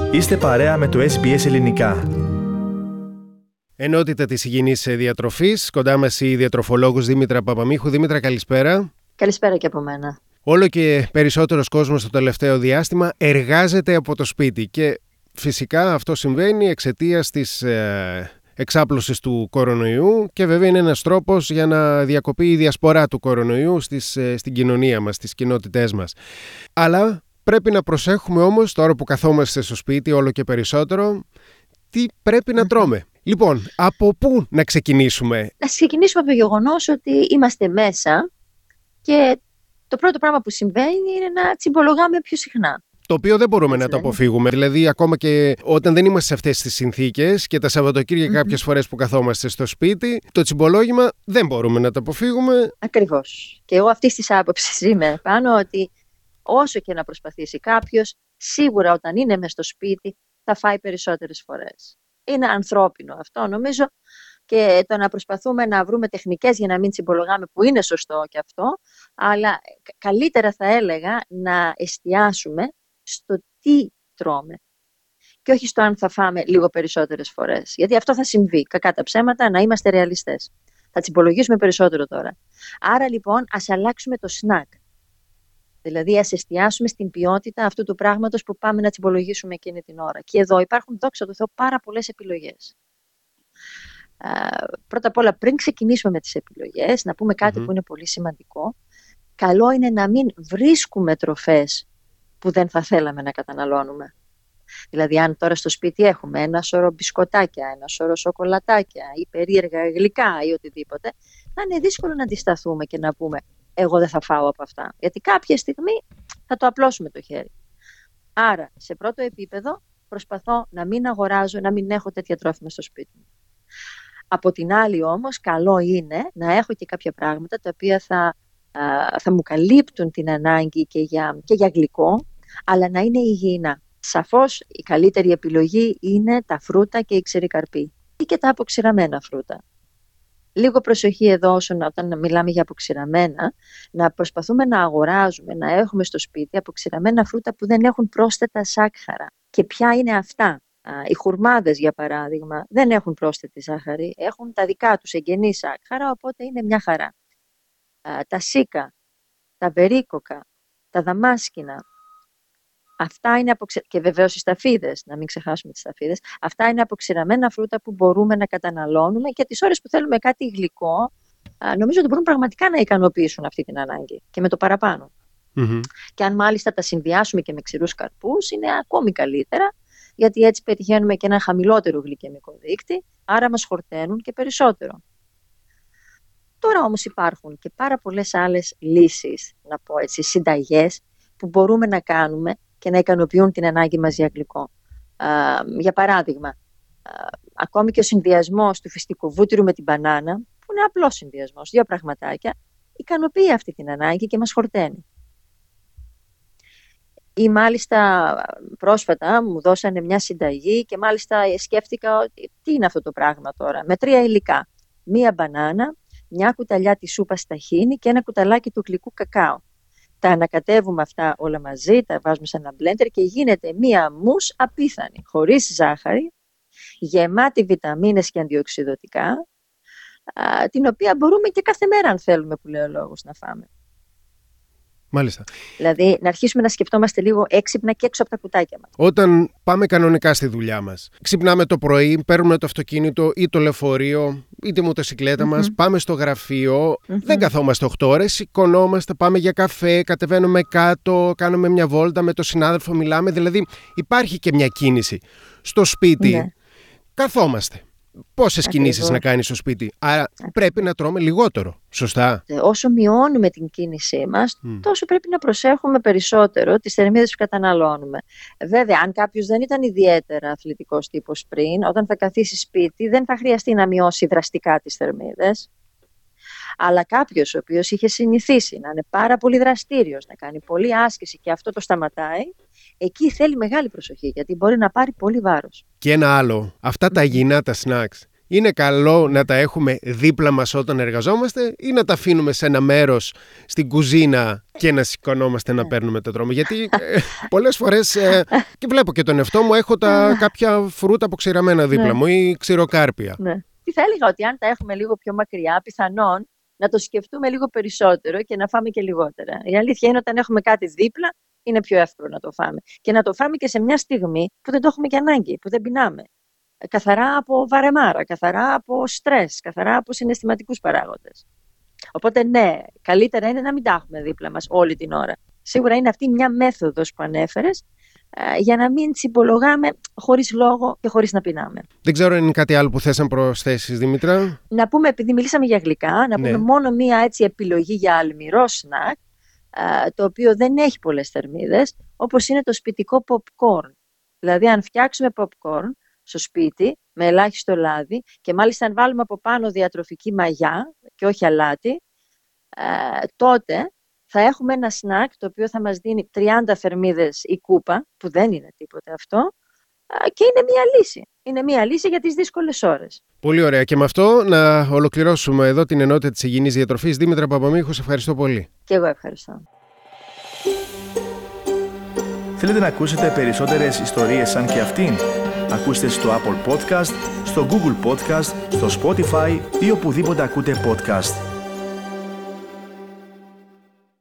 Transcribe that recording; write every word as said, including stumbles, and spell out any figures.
Είστε παρέα με το ες μπι ες Ελληνικά. Ενότητα της υγιεινής διατροφής. Κοντά μας η διατροφολόγος Δήμητρα Παπαμίχου. Δήμητρα, καλησπέρα. Καλησπέρα και από μένα. Όλο και περισσότερος κόσμος το τελευταίο διάστημα εργάζεται από το σπίτι και φυσικά αυτό συμβαίνει εξαιτίας της ε, εξάπλωσης του κορονοϊού και βέβαια είναι ένας τρόπος για να διακοπεί η διασπορά του κορονοϊού στις, ε, στην κοινωνία μας, στις κοινότητές μας. Αλλά πρέπει να προσέχουμε όμως, τώρα που καθόμαστε στο σπίτι όλο και περισσότερο, τι πρέπει να τρώμε. Λοιπόν, από πού να ξεκινήσουμε? Να ξεκινήσουμε από το γεγονός ότι είμαστε μέσα και το πρώτο πράγμα που συμβαίνει είναι να τσιμπολογάμε πιο συχνά. Το οποίο δεν μπορούμε Έτσι να το δεν αποφύγουμε. Δηλαδή, ακόμα και όταν δεν είμαστε σε αυτές τις συνθήκες και τα Σαββατοκύριακα Mm-hmm. κάποιες φορές που καθόμαστε στο σπίτι, το τσιμπολόγημα δεν μπορούμε να το αποφύγουμε. Ακριβώς. Και εγώ αυτής της άποψης είμαι πάνω ότι όσο και να προσπαθήσει κάποιος, σίγουρα όταν είναι μες στο σπίτι θα φάει περισσότερες φορές. Είναι ανθρώπινο αυτό νομίζω, και το να προσπαθούμε να βρούμε τεχνικές για να μην τσιμπολογάμε, που είναι σωστό και αυτό, αλλά καλύτερα θα έλεγα να εστιάσουμε στο τι τρώμε και όχι στο αν θα φάμε λίγο περισσότερες φορές. Γιατί αυτό θα συμβεί, κακά τα ψέματα, να είμαστε ρεαλιστές. Θα τσιμπολογήσουμε περισσότερο τώρα. Άρα λοιπόν ας αλλάξουμε το σνακ. Δηλαδή ας εστιάσουμε στην ποιότητα αυτού του πράγματος που πάμε να τσιμπολογήσουμε εκείνη την ώρα. Και εδώ υπάρχουν, δόξα τω Θεώ, πάρα πολλές επιλογές. Uh, πρώτα απ' όλα, πριν ξεκινήσουμε με τις επιλογές, να πούμε κάτι Mm-hmm. που είναι πολύ σημαντικό. Καλό είναι να μην βρίσκουμε τροφές που δεν θα θέλαμε να καταναλώνουμε. Δηλαδή, αν τώρα στο σπίτι έχουμε ένα σωρό μπισκοτάκια, ένα σωρό σοκολατάκια ή περίεργα γλυκά ή οτιδήποτε, θα είναι δύσκολο να αντισταθούμε και να πούμε εγώ δεν θα φάω από αυτά. Γιατί κάποια στιγμή θα το απλώσουμε το χέρι. Άρα, σε πρώτο επίπεδο, προσπαθώ να μην αγοράζω, να μην έχω τέτοια τρόφιμα στο σπίτι μου. Από την άλλη όμως, καλό είναι να έχω και κάποια πράγματα τα οποία θα, α, θα μου καλύπτουν την ανάγκη και για, και για γλυκό, αλλά να είναι υγιεινά. Σαφώς η καλύτερη επιλογή είναι τα φρούτα και οι ξηροί καρποί ή και τα αποξηραμένα φρούτα. Λίγο προσοχή εδώ όταν μιλάμε για αποξηραμένα, να προσπαθούμε να αγοράζουμε, να έχουμε στο σπίτι αποξηραμένα φρούτα που δεν έχουν πρόσθετα σάκχαρα. Και ποια είναι αυτά? Οι χουρμάδες, για παράδειγμα, δεν έχουν πρόσθετη ζάχαρη, έχουν τα δικά τους εγγενή σάκχαρα, οπότε είναι μια χαρά. Τα σίκα, τα βερίκοκα, τα δαμάσκηνα, αυτά είναι αποξε... και βεβαίως οι σταφίδες, να μην ξεχάσουμε τις σταφίδες, αυτά είναι αποξηραμένα φρούτα που μπορούμε να καταναλώνουμε και τις ώρες που θέλουμε κάτι γλυκό, νομίζω ότι μπορούν πραγματικά να ικανοποιήσουν αυτή την ανάγκη και με το παραπάνω. Mm-hmm. Και αν μάλιστα τα συνδυάσουμε και με ξηρούς καρπούς, είναι ακόμη καλύτερα, γιατί έτσι πετυχαίνουμε και ένα χαμηλότερο γλυκαιμικό δείκτη, άρα μας χορταίνουν και περισσότερο. Τώρα όμως υπάρχουν και πάρα πολλές άλλες λύσεις, να πω έτσι, συνταγές που μπορούμε να κάνουμε και να ικανοποιούν την ανάγκη μας για γλυκό. Α, για παράδειγμα, α, ακόμη και ο συνδυασμός του φυστικού βούτυρου με την μπανάνα, που είναι απλός συνδυασμός, δύο πραγματάκια, ικανοποιεί αυτή την ανάγκη και μας χορταίνει. Ή μάλιστα πρόσφατα μου δώσανε μια συνταγή και μάλιστα σκέφτηκα ότι τι είναι αυτό το πράγμα τώρα. Με τρία υλικά. Μία μπανάνα, μια κουταλιά της σούπας ταχίνι και ένα κουταλάκι του γλυκού κακάο. Τα ανακατεύουμε αυτά όλα μαζί, τα βάζουμε σε ένα μπλέντερ και γίνεται μία μους απίθανη, χωρίς ζάχαρη, γεμάτη βιταμίνες και αντιοξυδοτικά, την οποία μπορούμε και κάθε μέρα, αν θέλουμε, που λέει ο λόγος, να φάμε. Μάλιστα. Δηλαδή να αρχίσουμε να σκεφτόμαστε λίγο έξυπνα και έξω από τα κουτάκια μας. Όταν πάμε κανονικά στη δουλειά μας, ξυπνάμε το πρωί, παίρνουμε το αυτοκίνητο ή το λεωφορείο ή τη μοτοσικλέτα mm-hmm. μας, πάμε στο γραφείο, mm-hmm. δεν καθόμαστε οκτώ ώρες, σηκωνόμαστε, πάμε για καφέ, κατεβαίνουμε κάτω, κάνουμε μια βόλτα με τον συνάδελφο, μιλάμε, δηλαδή υπάρχει και μια κίνηση. Στο σπίτι ναι. καθόμαστε. Πόσες Ακριβώς. κινήσεις να κάνεις στο σπίτι. Άρα Ακριβώς. πρέπει να τρώμε λιγότερο. Σωστά. Όσο μειώνουμε την κίνησή μας, mm. τόσο πρέπει να προσέχουμε περισσότερο τις θερμίδες που καταναλώνουμε. Βέβαια, αν κάποιος δεν ήταν ιδιαίτερα αθλητικός τύπος πριν, όταν θα καθίσει σπίτι δεν θα χρειαστεί να μειώσει δραστικά τις θερμίδες. Αλλά κάποιος ο οποίος είχε συνηθίσει να είναι πάρα πολύ δραστήριος, να κάνει πολλή άσκηση και αυτό το σταματάει, εκεί θέλει μεγάλη προσοχή γιατί μπορεί να πάρει πολύ βάρος. Και ένα άλλο, αυτά τα υγιεινά τα snacks Είναι καλό να τα έχουμε δίπλα μας όταν εργαζόμαστε ή να τα αφήνουμε σε ένα μέρος στην κουζίνα και να σηκωνόμαστε να παίρνουμε το δρόμο? Γιατί ε, πολλές φορές, ε, και βλέπω και τον εαυτό μου, έχω τα, κάποια φρούτα αποξηραμένα δίπλα μου ή ξηροκάρπια. Ναι. Τι θα έλεγα, ότι αν τα έχουμε λίγο πιο μακριά, πιθανόν να το σκεφτούμε λίγο περισσότερο και να φάμε και λιγότερα. Η αλήθεια είναι, όταν έχουμε κάτι δίπλα, είναι πιο εύκολο να το φάμε. Και να το φάμε και σε μια στιγμή που δεν το έχουμε και ανάγκη, που δεν πεινάμε. Καθαρά από βαρεμάρα, καθαρά από στρες, καθαρά από συναισθηματικούς παράγοντες. Οπότε ναι, καλύτερα είναι να μην τα έχουμε δίπλα μας όλη την ώρα. Σίγουρα είναι αυτή μια μέθοδος που ανέφερες, για να μην τσιμπολογάμε χωρίς λόγο και χωρίς να πεινάμε. Δεν ξέρω αν είναι κάτι άλλο που θες να προσθέσεις, Δήμητρα. Να πούμε, επειδή μιλήσαμε για γλυκά, να πούμε ναι. μόνο μία έτσι επιλογή για αλμυρό σνακ, το οποίο δεν έχει πολλές θερμίδες, όπως είναι το σπιτικό popcorn. Δηλαδή, αν φτιάξουμε popcorn στο σπίτι με ελάχιστο λάδι και μάλιστα αν βάλουμε από πάνω διατροφική μαγιά και όχι αλάτι, τότε θα έχουμε ένα σνακ το οποίο θα μας δίνει τριάντα θερμίδες η κούπα, που δεν είναι τίποτε αυτό, και είναι μία λύση. Είναι μία λύση για τις δύσκολες ώρες. Πολύ ωραία. Και με αυτό να ολοκληρώσουμε εδώ την ενότητα της υγιεινής διατροφής. Δήμητρα Παπαμίχου, σε ευχαριστώ πολύ. Και εγώ ευχαριστώ. Θέλετε να ακούσετε περισσότερες ιστορίες σαν και αυτήν? Ακούστε στο Apple Podcast, στο Google Podcast, στο Spotify ή οπουδήποτε ακούτε podcast.